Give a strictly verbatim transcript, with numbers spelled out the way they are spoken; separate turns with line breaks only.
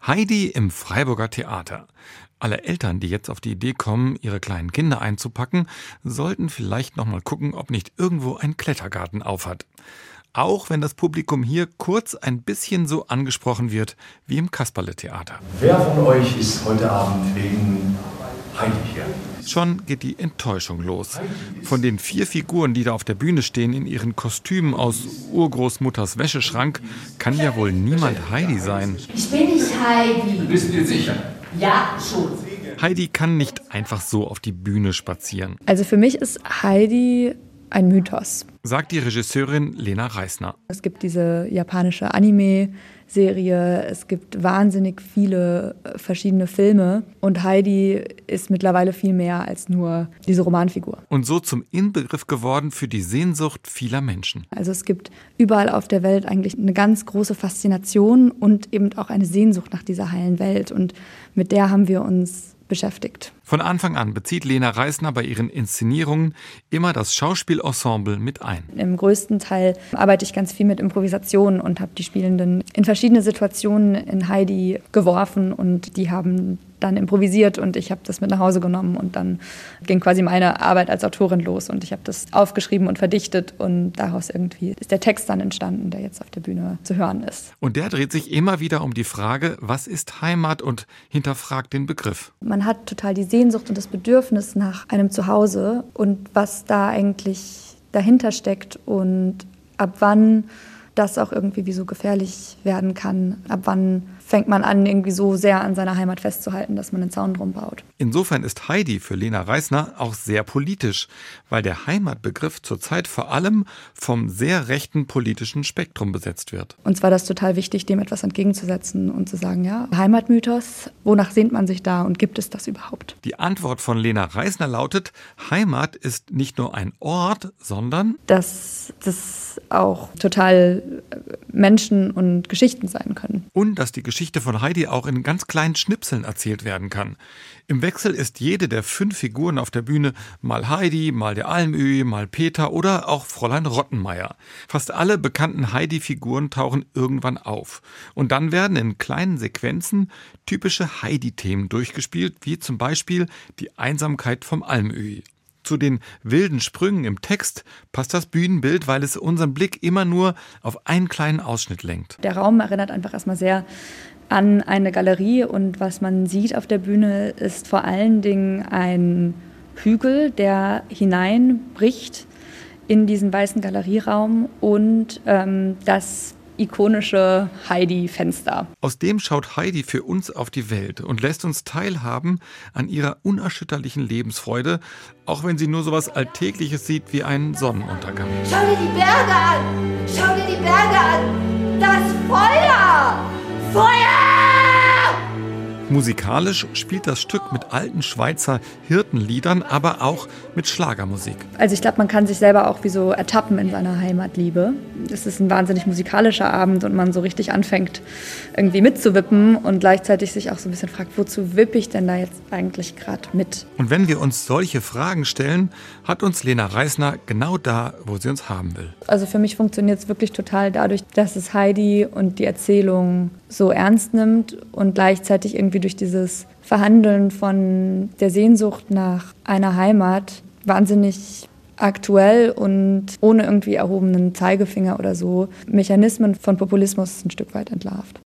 Heidi im Freiburger Theater. Alle Eltern, die jetzt auf die Idee kommen, ihre kleinen Kinder einzupacken, sollten vielleicht noch mal gucken, ob nicht irgendwo ein Klettergarten aufhat. Auch wenn das Publikum hier kurz ein bisschen so angesprochen wird wie im Kasperle-Theater.
Wer von euch ist heute Abend wegen Heidi hier?
Schon geht die Enttäuschung los. Von den vier Figuren, die da auf der Bühne stehen, in ihren Kostümen aus Urgroßmutters Wäscheschrank, kann ja wohl niemand Heidi sein.
Ich bin nicht Heidi.
Bist du dir sicher?
Ja, schon.
Heidi kann nicht einfach so auf die Bühne spazieren,
Also für mich ist Heidi ein Mythos.
sagt die Regisseurin Lena Reisner.
Es gibt diese japanische Anime-Serie, es gibt wahnsinnig viele verschiedene Filme und Heidi ist mittlerweile viel mehr als nur diese Romanfigur.
Und so zum Inbegriff geworden für die Sehnsucht vieler Menschen.
Also es gibt überall auf der Welt eigentlich eine ganz große Faszination und eben auch eine Sehnsucht nach dieser heilen Welt und mit der haben wir uns beschäftigt.
Von Anfang an bezieht Lena Reisner bei ihren Inszenierungen immer das Schauspielensemble mit ein.
Im größten Teil arbeite ich ganz viel mit Improvisation und habe die Spielenden in verschiedene Situationen in Heidi geworfen und die haben dann improvisiert und ich habe das mit nach Hause genommen und dann ging quasi meine Arbeit als Autorin los und ich habe das aufgeschrieben und verdichtet und daraus irgendwie ist der Text dann entstanden, der jetzt auf der Bühne zu hören ist.
Und der dreht sich immer wieder um die Frage, was ist Heimat, und hinterfragt den Begriff.
Man hat total die Sehnsucht und das Bedürfnis nach einem Zuhause und was da eigentlich dahinter steckt und ab wann das auch irgendwie wie so gefährlich werden kann. Ab wann fängt man an, irgendwie so sehr an seiner Heimat festzuhalten, dass man einen Zaun drum baut.
Insofern ist Heidi für Lena Reisner auch sehr politisch, weil der Heimatbegriff zurzeit vor allem vom sehr rechten politischen Spektrum besetzt wird.
Uns war das total wichtig, dem etwas entgegenzusetzen und zu sagen, ja, Heimatmythos, wonach sehnt man sich da und gibt es das überhaupt?
Die Antwort von Lena Reisner lautet, Heimat ist nicht nur ein Ort, sondern
dass das auch total Menschen und Geschichten sein können.
Und dass die Geschichte von Heidi auch in ganz kleinen Schnipseln erzählt werden kann. Im Wechsel ist jede der fünf Figuren auf der Bühne mal Heidi, mal der Almöhi, mal Peter oder auch Fräulein Rottenmeier. Fast alle bekannten Heidi-Figuren tauchen irgendwann auf. Und dann werden in kleinen Sequenzen typische Heidi-Themen durchgespielt, wie zum Beispiel die Einsamkeit vom Almöhi. Zu den wilden Sprüngen im Text passt das Bühnenbild, weil es unseren Blick immer nur auf einen kleinen Ausschnitt lenkt.
Der Raum erinnert einfach erstmal sehr an eine Galerie und was man sieht auf der Bühne ist vor allen Dingen ein Hügel, der hineinbricht in diesen weißen Galerieraum und ähm, das ikonische Heidi-Fenster.
Aus dem schaut Heidi für uns auf die Welt und lässt uns teilhaben an ihrer unerschütterlichen Lebensfreude, auch wenn sie nur so was Alltägliches sieht wie einen Sonnenuntergang.
Schau dir die Berge an! Schau dir die Berge an! Das Feuer! Feuer!
Musikalisch spielt das Stück mit alten Schweizer Hirtenliedern, aber auch mit Schlagermusik.
Also ich glaube, man kann sich selber auch wie so ertappen in seiner Heimatliebe. Es ist ein wahnsinnig musikalischer Abend und man so richtig anfängt, irgendwie mitzuwippen und gleichzeitig sich auch so ein bisschen fragt, wozu wippe ich denn da jetzt eigentlich gerade mit?
Und wenn wir uns solche Fragen stellen, hat uns Lena Reisner genau da, wo sie uns haben will.
Also für mich funktioniert es wirklich total dadurch, dass es Heidi und die Erzählung so ernst nimmt und gleichzeitig irgendwie durch dieses Verhandeln von der Sehnsucht nach einer Heimat wahnsinnig aktuell und ohne irgendwie erhobenen Zeigefinger oder so Mechanismen von Populismus ein Stück weit entlarvt.